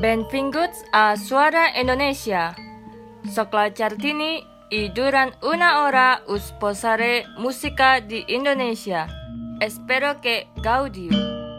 Benvinguts a Suara Indonesia. Sokla Cartini I durant una hora us posaré música di Indonesia. Espero que gaudiu.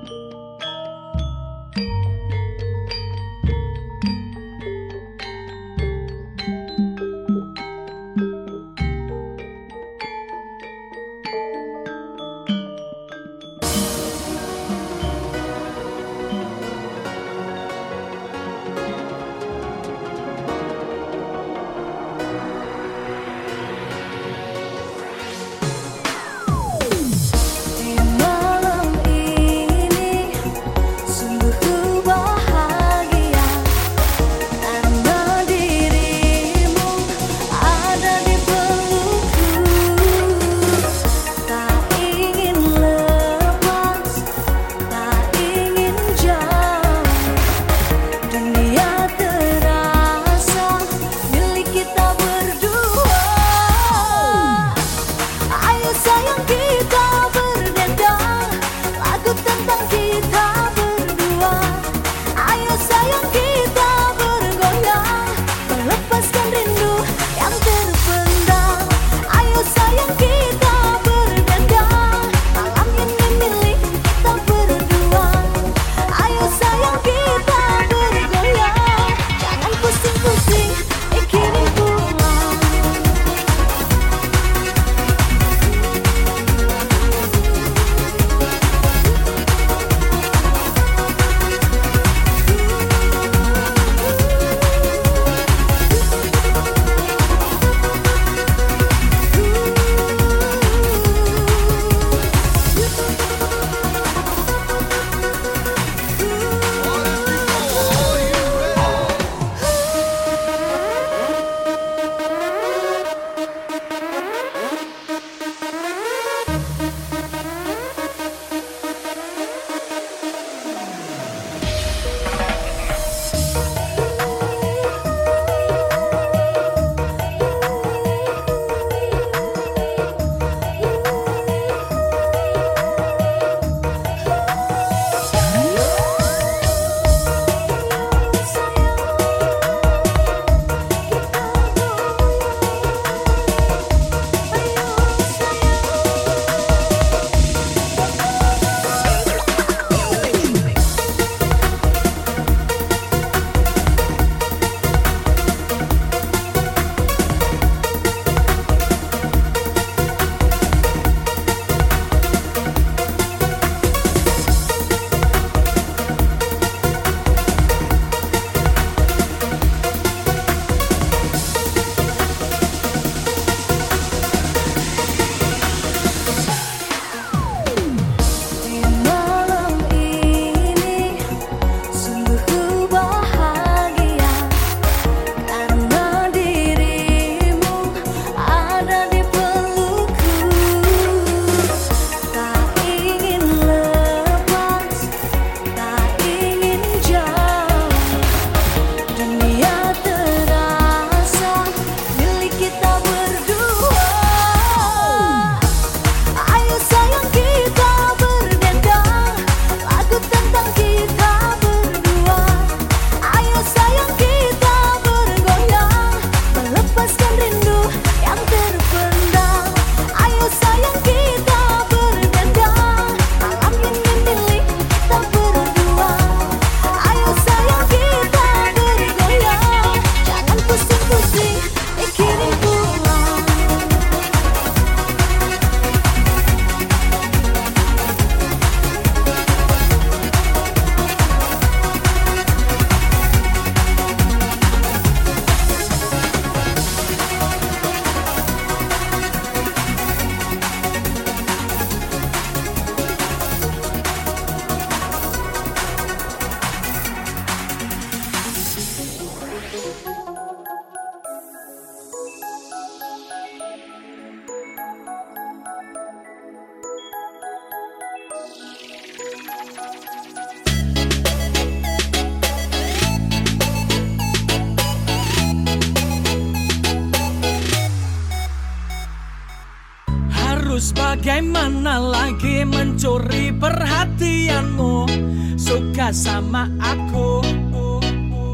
Terus bagaimana lagi mencuri perhatianmu? Suka sama aku,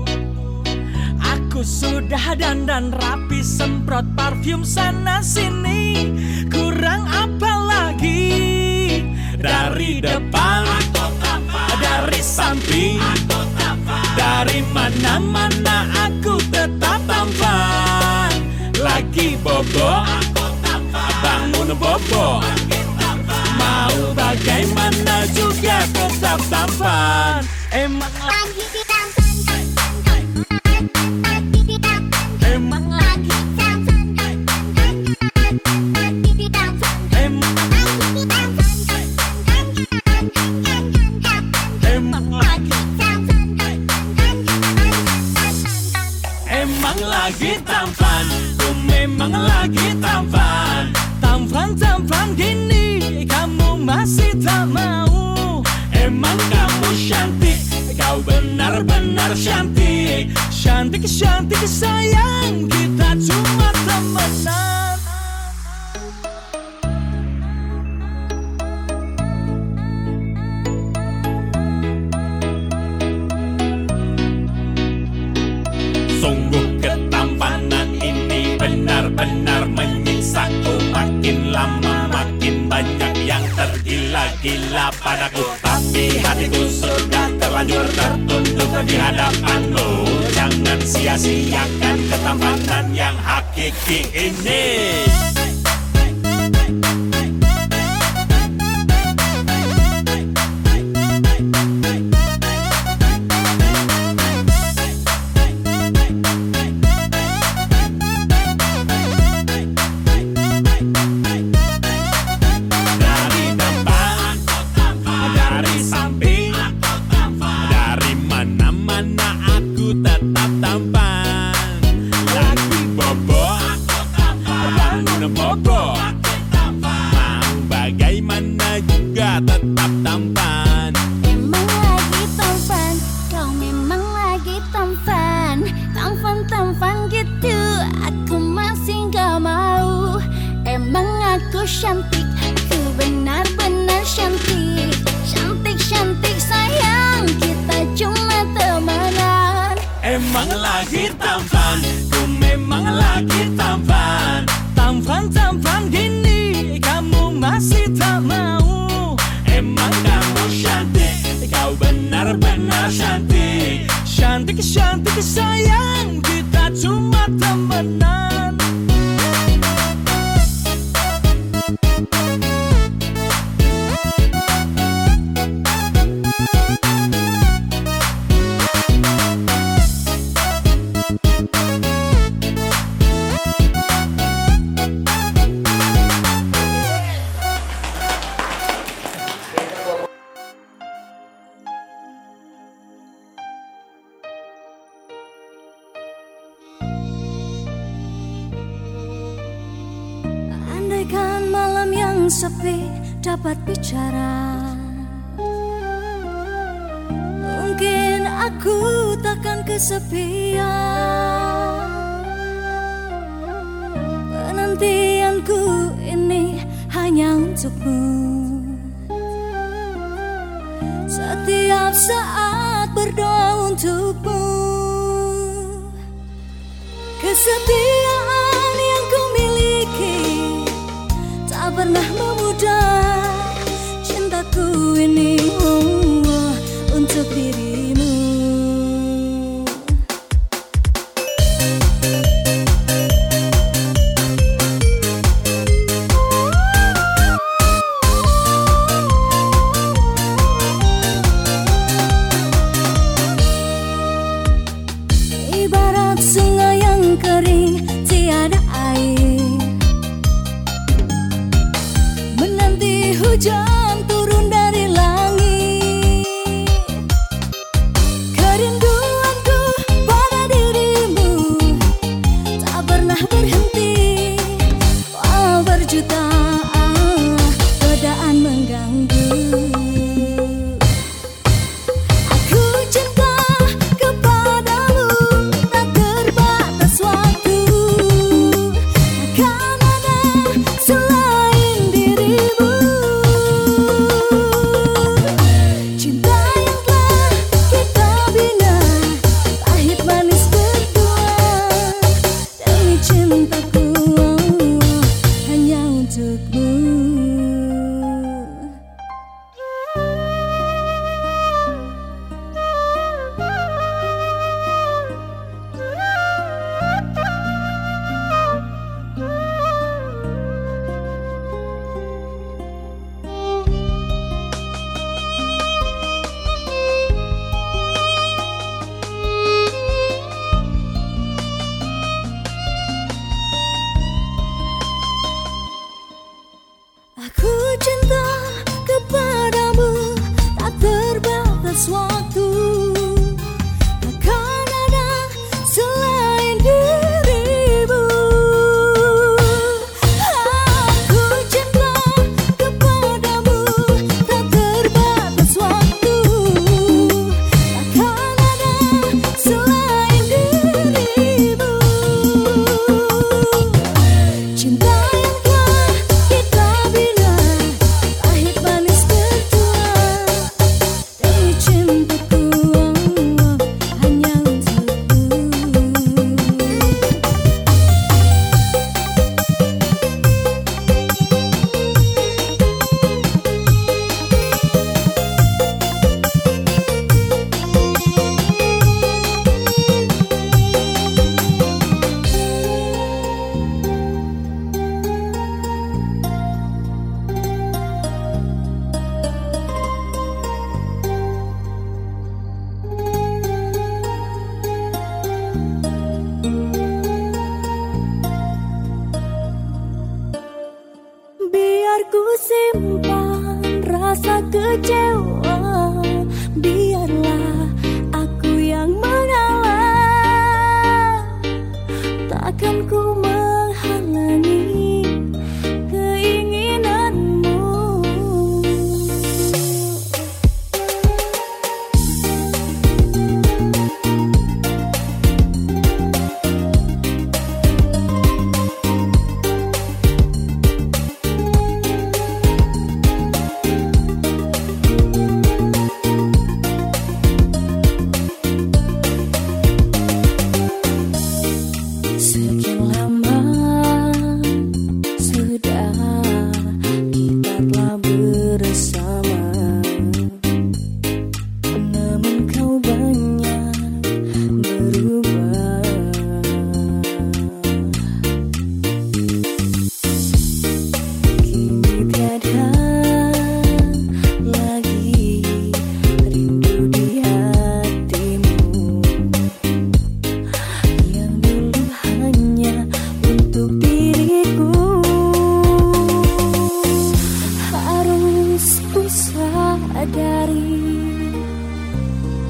Aku sudah dandan rapi, semprot parfum sana sini. Kurang apa lagi? Dari depan, dari samping, dari mana-mana aku tetap tampan. Lagi bobo, bangun bobo, mau bagaimana juga tetap tampan. Emang lagi tampan, emang lagi tampan, emang lagi tampan, emang lagi tampan, ku memang lagi tampan. Tampan gini kamu masih tak mau. Emang kamu cantik, kau benar-benar cantik. Cantik sayang, kita cuma temenan. Sungguh ketampanan ini benar-benar menyiksaku. Makin lama makin banyak yang tergila-gila padaku. Tapi hatiku sudah terlanjur tertunduk di hadapanmu. Jangan sia-siakan ketampanan yang hakiki ini. Tetap tampan. Lagi bobo, bangun bobo, mau bagaimana juga tetap tampan. Emang lagi tampan, kau memang lagi tampan. Tampan gitu, aku masih gak mau. Emang aku cantik, aku benar-benar cantik. Cantik sayang, kita cuma temenan. Emang lagi tampan, ku memang lagi tampan. Tampan gini kamu masih tak mau. Emang kamu cantik, kau benar-benar cantik. Cantik sayang, kita cuma temenan. Andaikan malam yang sepi dapat bicara, mungkin aku takkan kesepian. Penantianku ini hanya untukmu. Setiap saat berdoa untukmu. Kesetiaan yang ku miliki tak pernah memudar. Cintaku ini untuk dirimu. Ibarat sungai yang kering tiada air, menanti hujan turun dari langit.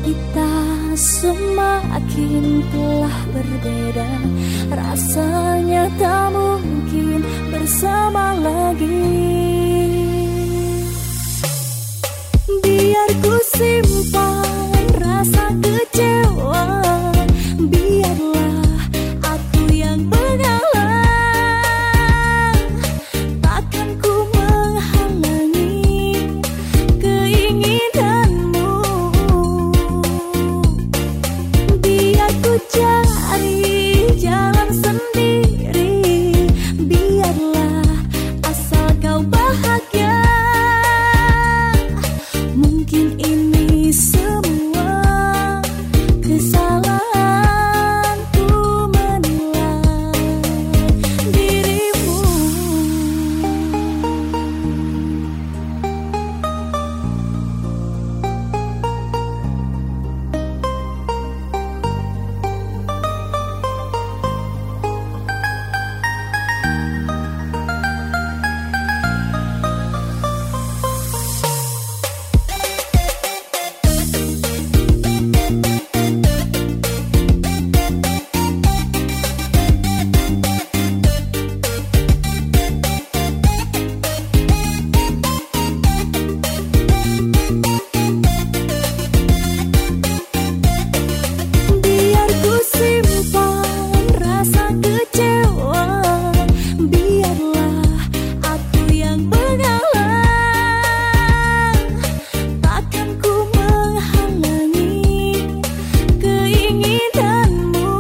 Kita semakin telah berbeda, rasanya tak mungkin bersama lagi. Biar ku simpan rasa kecewa, biarlah aku yang mengalah. Takkan ku menghalangi keinginanmu. Biar ku cari jalan sendiri, biarlah asal kau bahagia. Mungkin ini semua kesalahanku menilai dirimu. Biar ku simpan rasa kecewa, biarlah aku yang mengalah. Takkan ku menghalangi keinginanmu.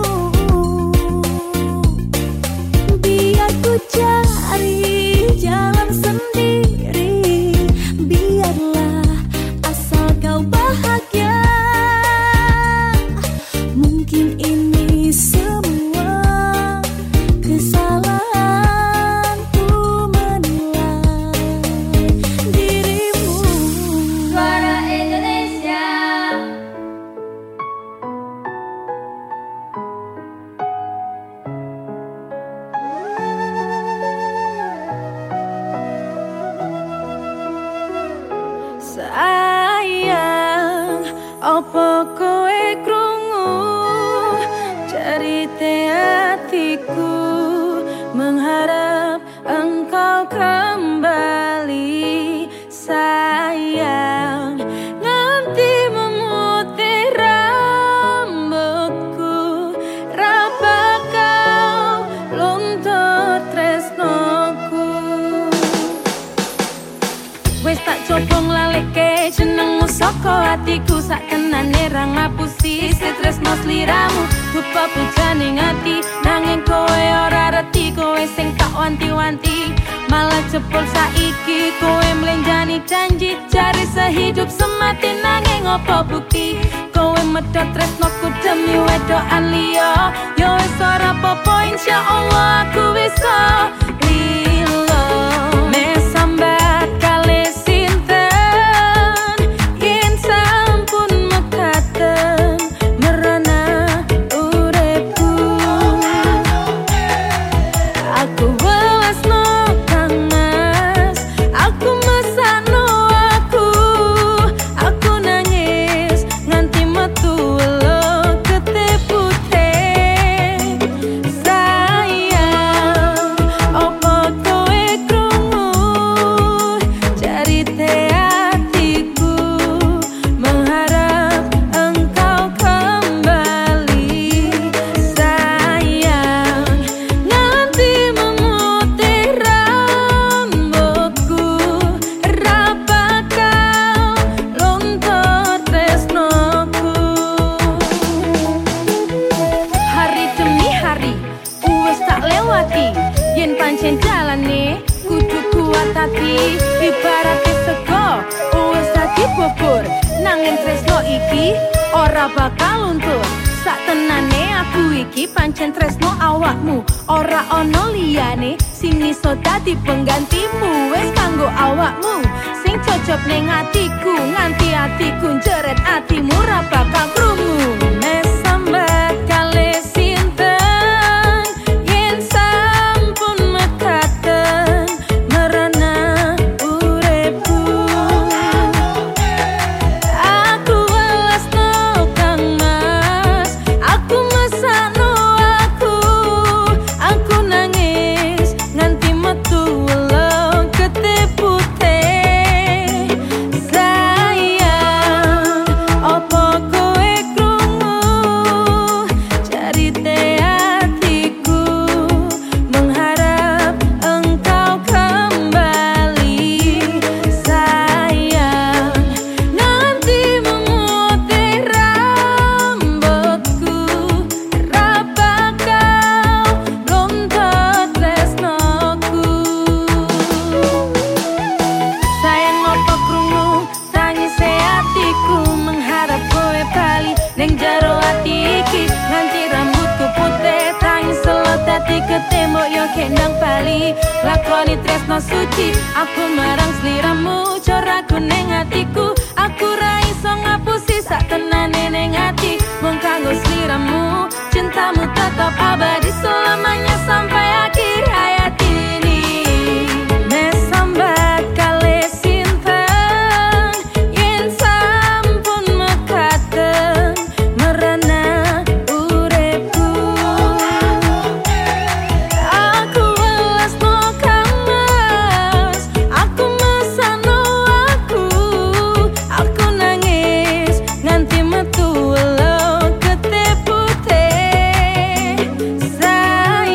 Biar ku cari jalan sendiri, biarlah asal kau bahagia. Mungkin ini semua kesalahanku menilai dirimu. Suara Indonesia. Sayang, opo kowe krungu cerita hatiku, mengharap engkau kembali. Sayang, nganti memutih rambutku, raba kau luntur tresnoku. Wes tak coba nglaleke jenengmu saka hatiku, sak kenane ra ngapusi tresno sliramu. Rupa pujaning ati nanging kowe ora reti, kowe sing tak wanti-wanti malah jebol saiki. Kowe mlenjani janji cari sehidup semati, nanging opo bukti kowe medhot tresnoku demi wedokan liya. Yo wis ora apa-apa, insyaallah aku bisa rilo. Mesambat kali sinten yen sampun mekaten merana uripku. Aku welasno panas, aku mesakno aku nangis nganti metu welo ketepute. Sayang, opo kowe krungu cerita hatiku, mengharap engkau kembali. Sayang, nganti memutih rambutku, raba kau luntur tresnoku. Hari demi hari wis tak lewati, yen pancen jalane kudu kuat hati. Ibaratke sego wis dadi bubur, nanging tresno iki ora bakal luntur. Sak tenane aku iki pancen tresno awakmu, ora ono liyane sing iso dadi penggantimu. Wis kanggo awakmu sing cocok ning atiku, nganti atiku njeret atimu ra bakal krungu. Mesambat kali sinten yen sampun mekaten merana uripku. Aku welasno ketembok yo kendang bali lakoni tresno suci aku marang sliramu coraku ning atiku aku ra iso ngapusi sak tenane ning ati mung kanggo sliramu cintamu tetap abadi selamanya sampai akhir hayat ini mesambat kale sinten yen sampun mekaten merana uripku aku welas no kamas aku mesano aku nangis nganti metu lo ketepute sayang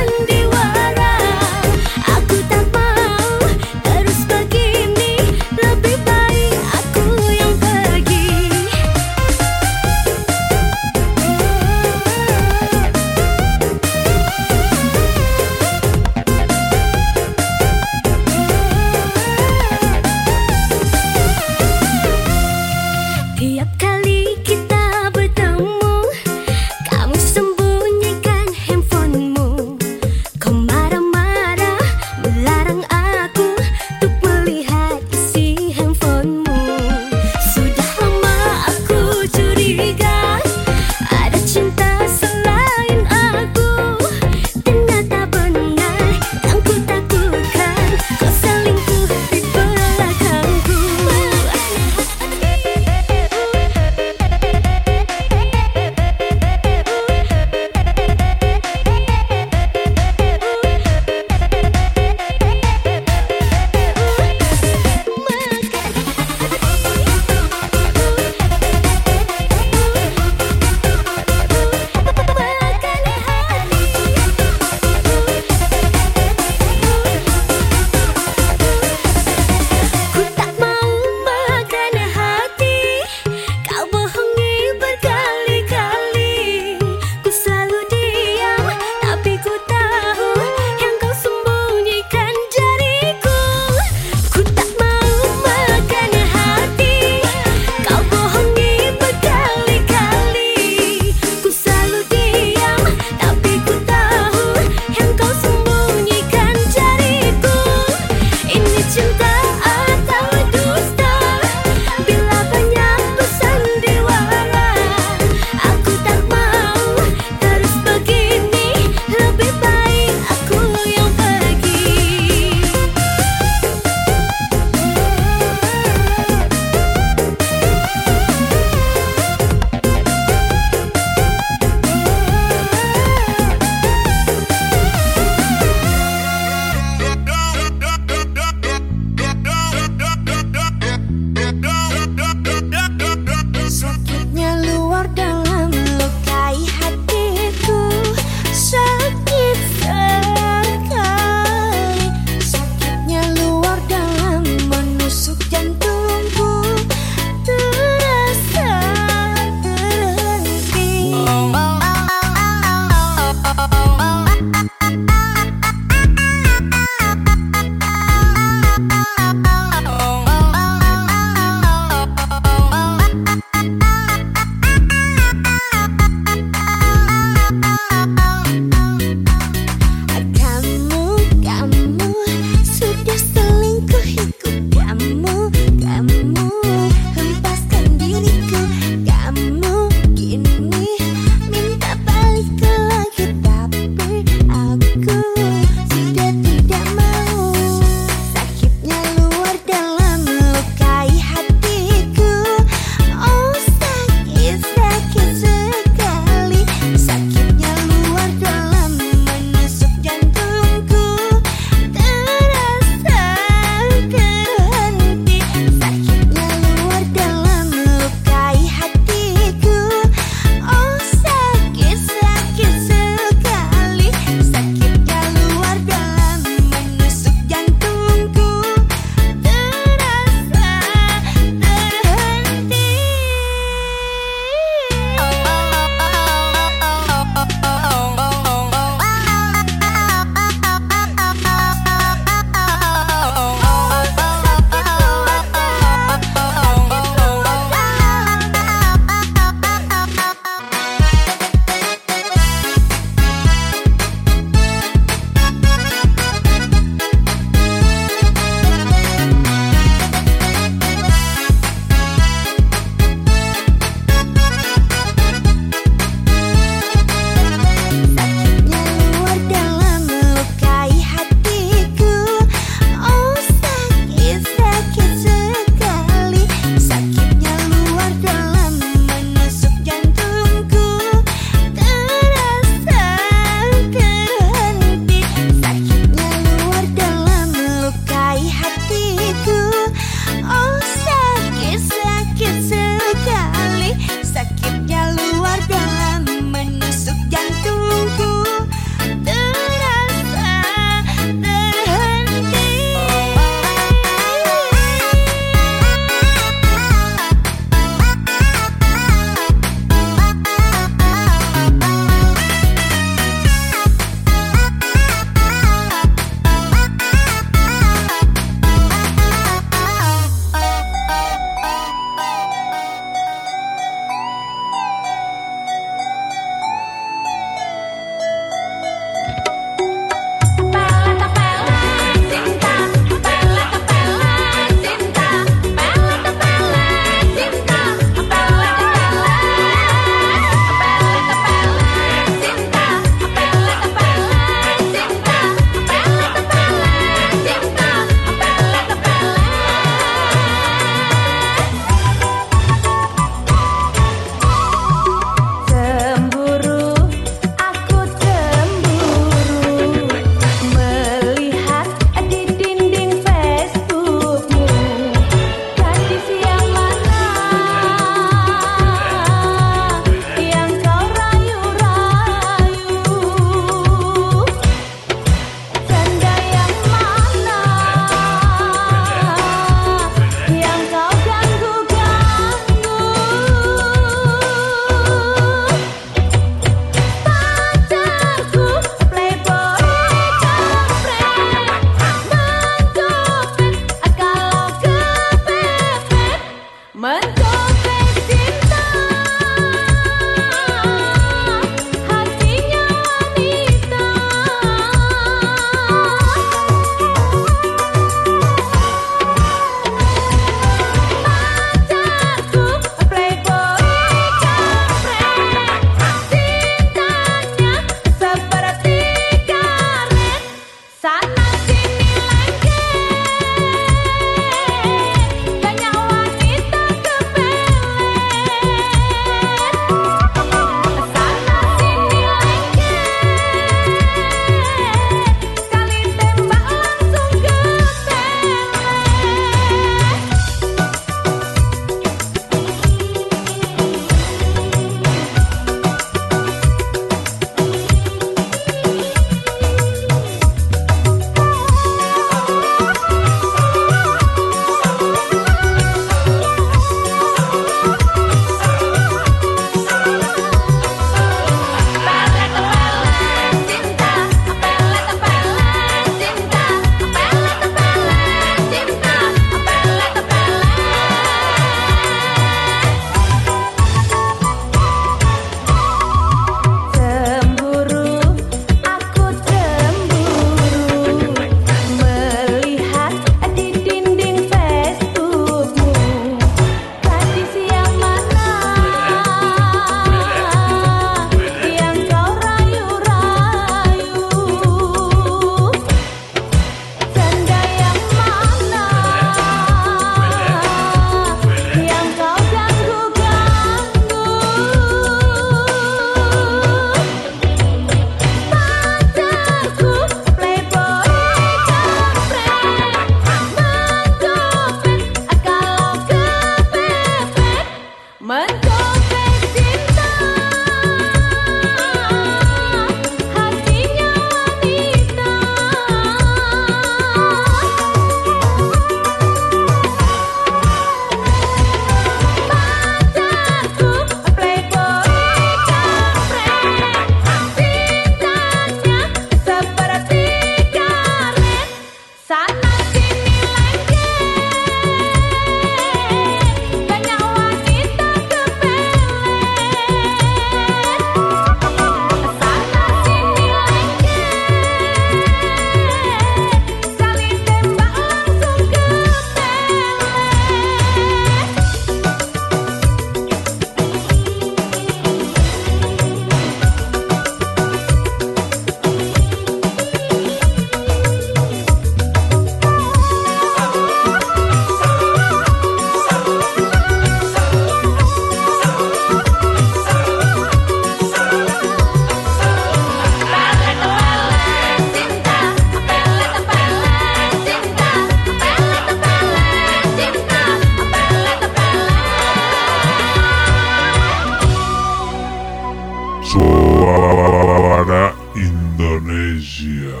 Suara Indonesia.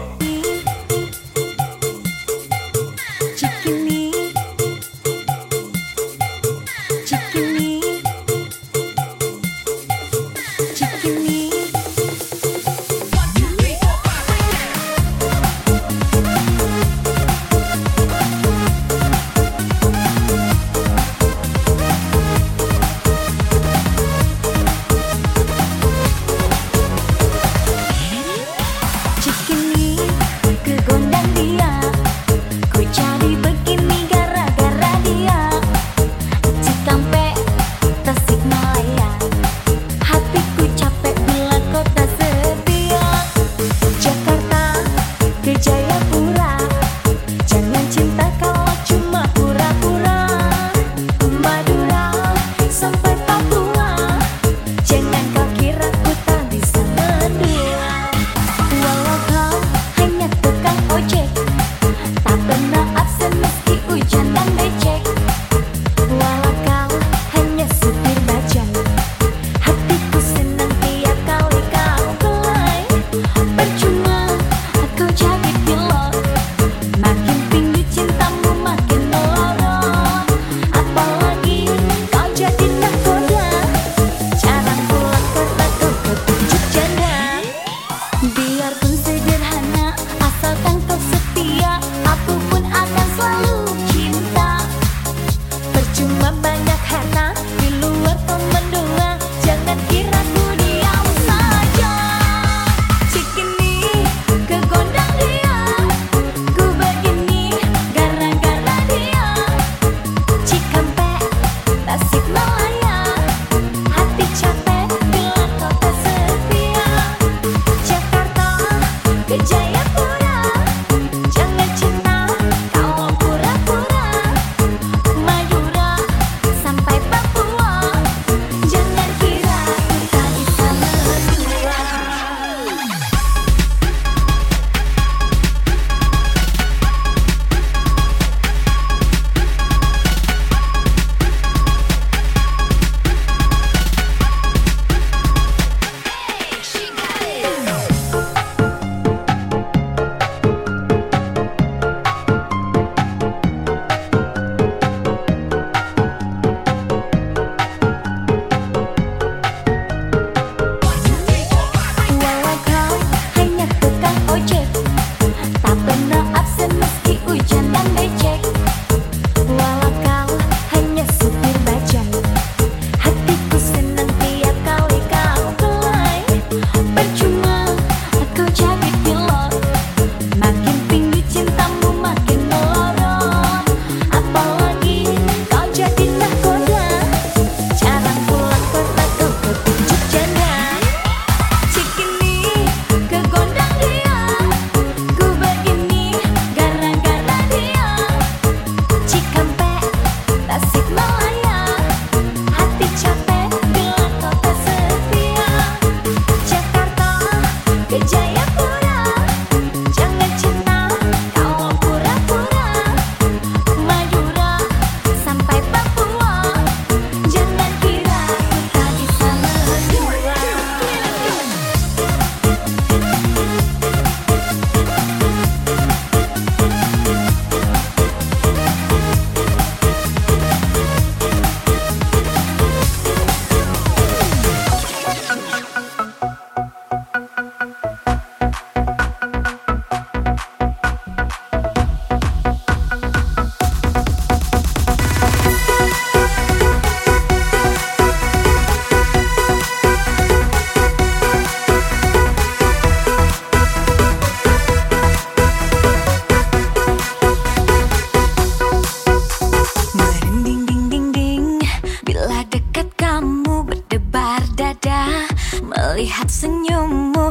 melihat senyummu.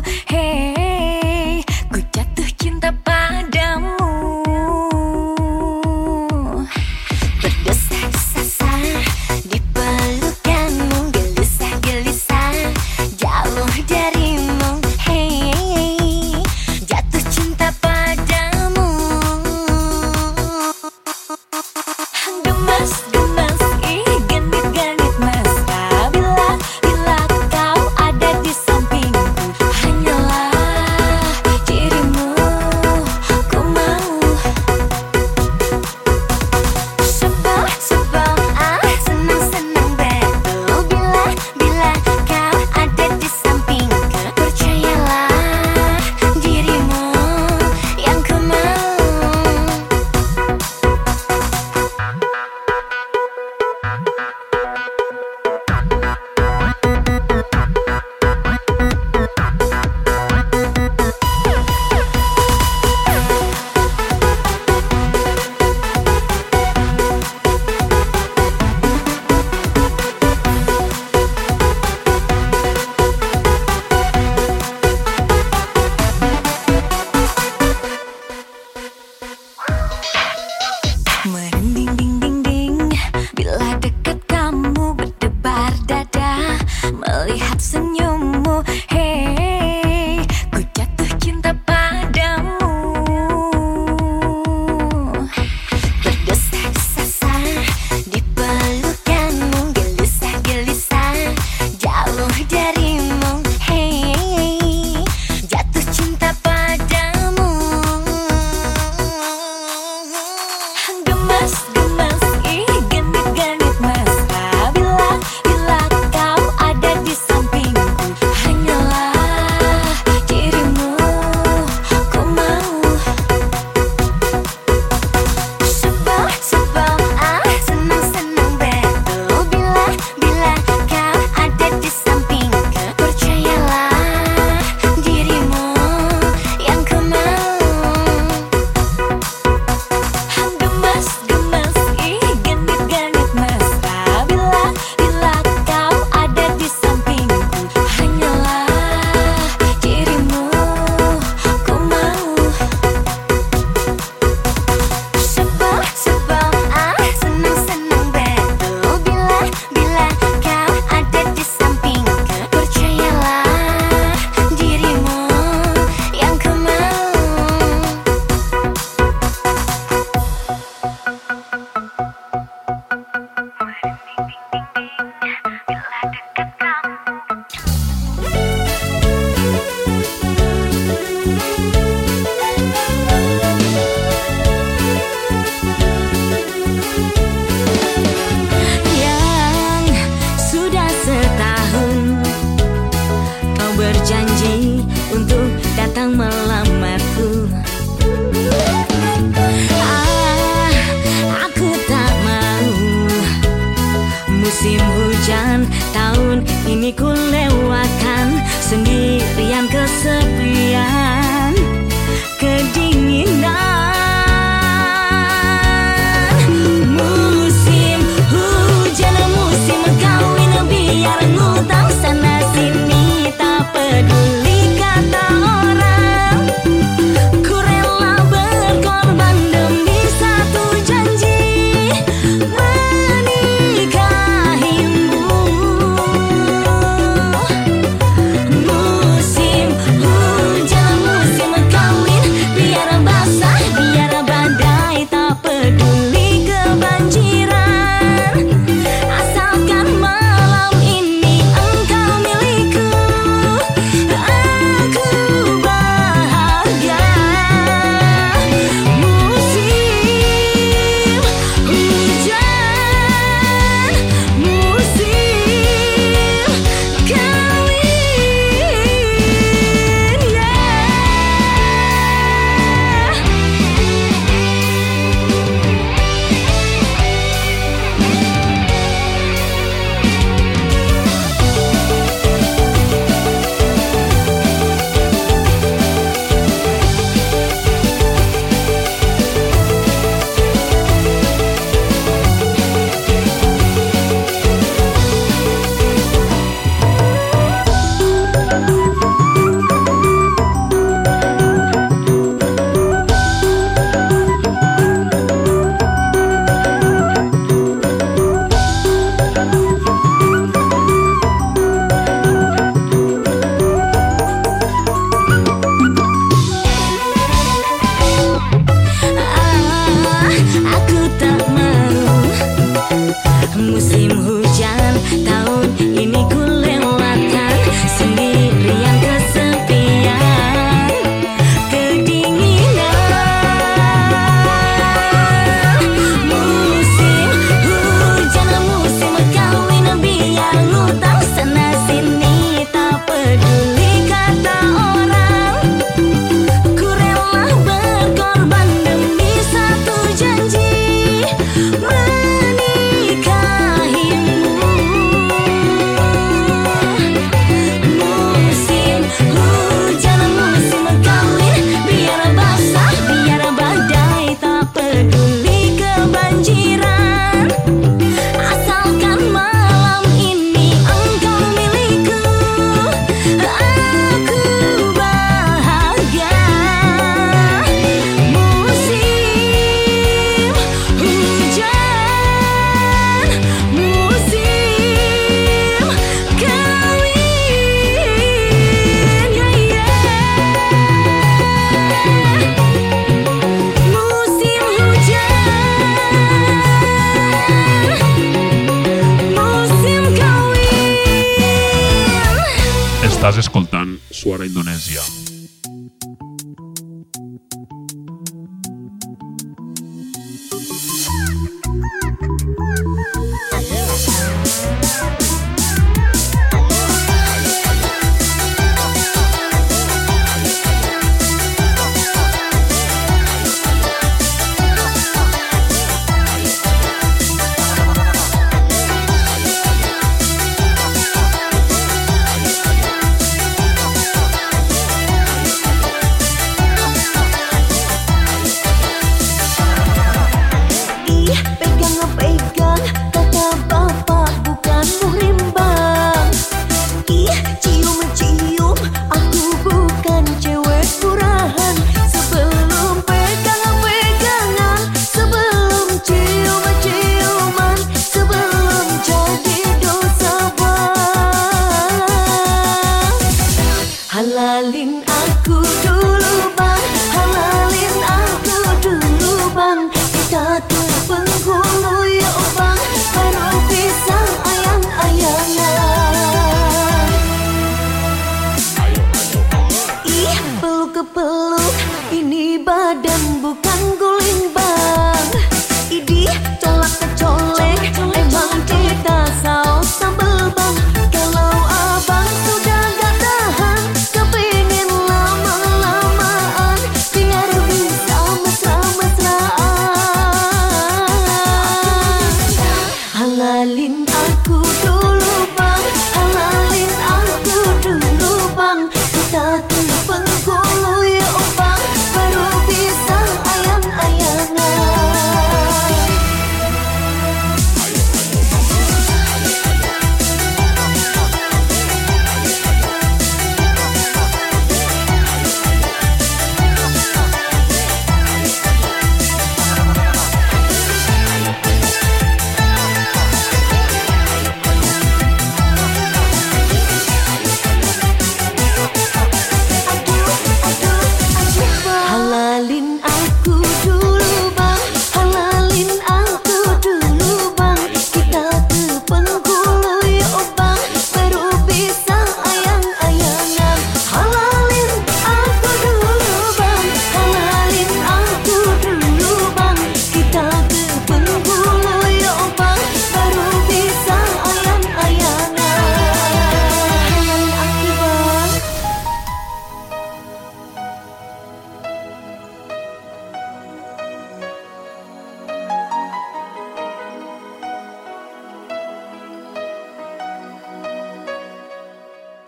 Hey, ku jatuh cinta padamu. Berdesah-desah di pelukanmu, gelisah-gelisah jauh darimu. Hey, jatuh cinta padamu. Gemes-gemes, ih genit-genit mesra bila kau ada di samping. berjanji untuk datang melamarku. Aku tak mau musim hujan tahun ini ku lewatkan sendirian, kesepian, kedinginan. Musim hujan, musim kawin, biar ngutang sana sini, tak peduli kata orang. Ku rela berkorban demi satu janji, menikahimu. Musim hujan, musim kawin, biar basah, biar badai, tak peduli kebanjiran, asalkan malam ini engkau milikku, aku bahagia. Musim hujan, musim kawin, aku tak mau musim hujan tahun ini ku lewatkan sendirian, kesepian, kedinginan. Musim hujan, musim kawin, biar ngutang sana sini, tak peduli kata orang. Ku rela berkorban demi satu janji, menikahimu. Musim hujan, musim kawin, biar basah, biar badai, tak peduli kebanjiran, asalkan malam ini engkau milikku, aku bahagia. Musim hujan, musim kawin, musim hujan, musim kawin. Estàs escoltant Suara Indonèsia. Pegang-pegang kata bapak bukan muhrim bang. Cium-cium aku bukan cewek murahan. Sebelum pegang-pegangan, sebelum cium-ciuman, sebelum jadi dosa bang. Halalin aku dulu bang, halalin aku dulu bang. Kita tuh penghulu ya bang, baru bisa ayang-ayangan. Ih, peluk-peluk, ini badan bukan guling bang. Idih, colak-kecolek, emang kita saus sambal bang. Kalau abang sudah gak tahan,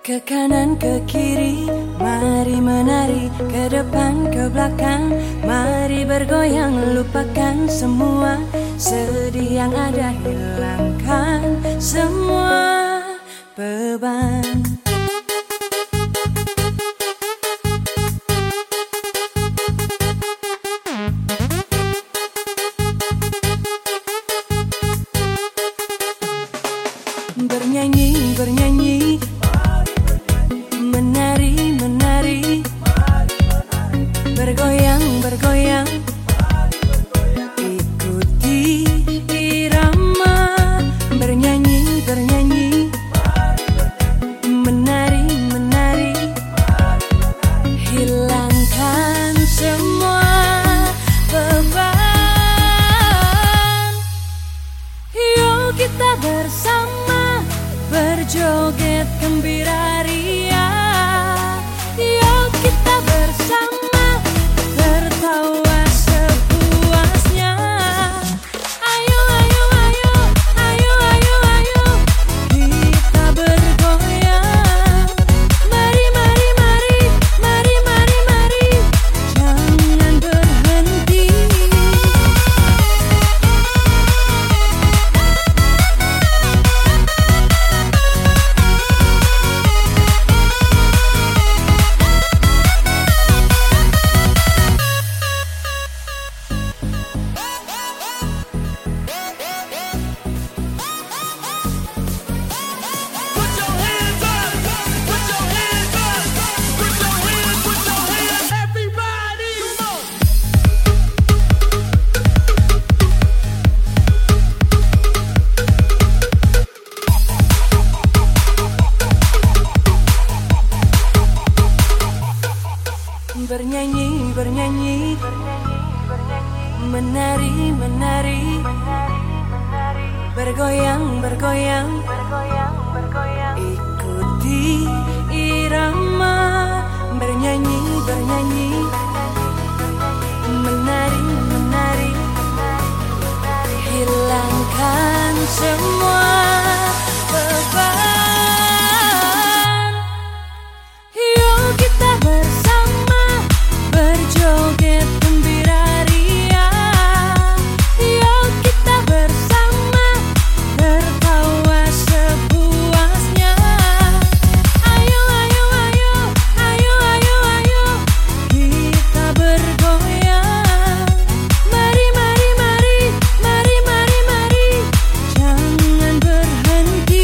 Ke kanan, ke kiri, mari menari. Ke depan, ke belakang, mari bergoyang. Lupakan semua sedih yang ada, hilangkan semua beban. Bernyanyi, bernyanyi, menari, menari, bergoyang, bergoyang, ikuti irama. Bernyanyi, bernyanyi, menari, menari, hilangkan semua beban. Yuk kita bersama berjoget gembira ria. Yuk kita bersama tertawa sepuasnya. Ayo, ayo, ayo, ayo, ayo, ayo, kita bergoyang. Mari, mari, mari, mari, mari, mari, jangan berhenti. Put your hands up, put your hands up, put your hands, everybody, come on. Bernyanyi, bernyanyi, menari, menari, bergoyang, bergoyang, ikuti irama. Bernyanyi, bernyanyi, menari, menari, hilangkan semua beban. Yuk kita bersama berjoget gembira ria. Yuk kita bersama tertawa sepuasnya. Ayo, ayo, ayo, ayo, ayo, ayo, kita bergoyang. Mari, mari, mari, mari, mari, mari, jangan berhenti.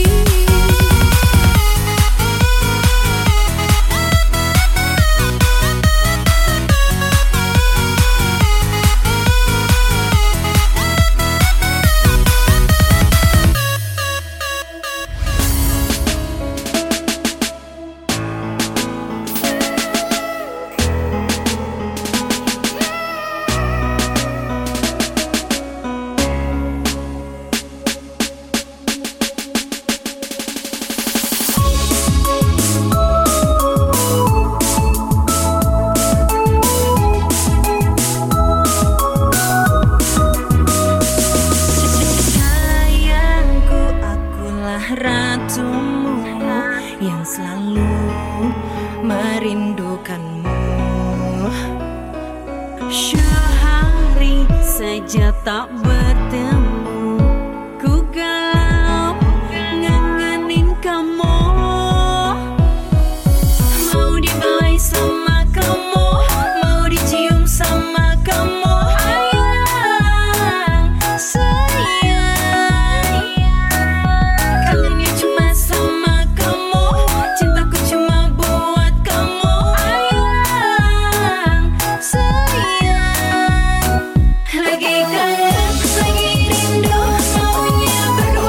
Sayangku, akulah ratumu yang selalu merindukanmu. Sehari saja tak bertemu, ku galau ngangenin kamu. Mau dibelai sama kamu, mau dicium sama kamu. Sayang, kangennya cuma sama kamu, cintaku cuma buat kamu. Sayang, lagi kangen, lagi rindu, maunya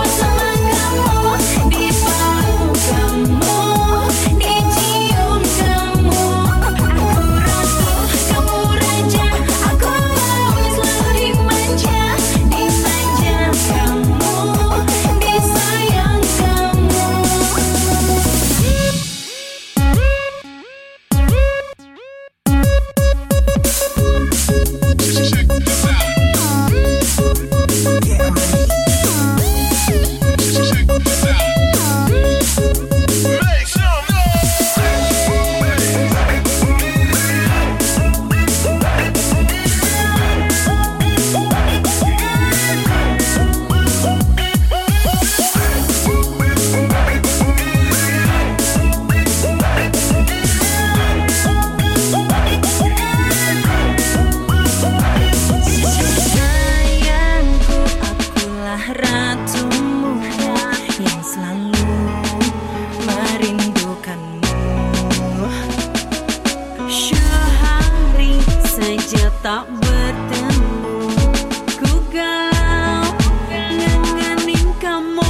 tak bertemu. Ku galau nganganin kamu,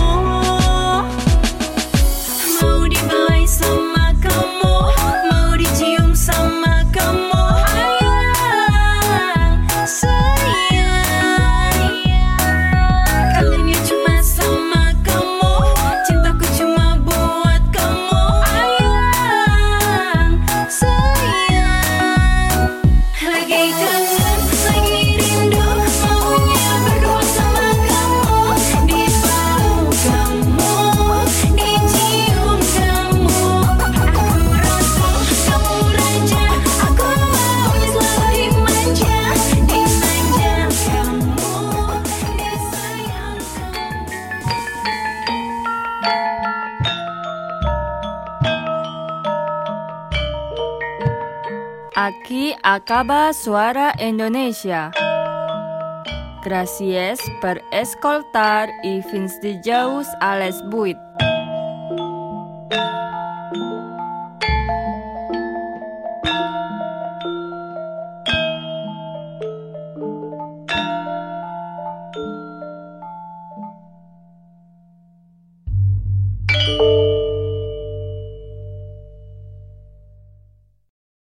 mau dibelai sama kamu, mau dicium sama kamu. Ayolah sayang, kangennya cuma sama kamu, cintaku cuma buat kamu. Ayolah sayang, lagi kangen, lagi rindu, maunya berdua sama kamu, dipeluk kamu, dicium kamu. Aku ratu, kamu raja, aku maunya selalu dimanja, dimanja kamu, disayang kamu. Aquí acaba Suara Indonesia. Gracias por escoltar y fins dijous a les 8.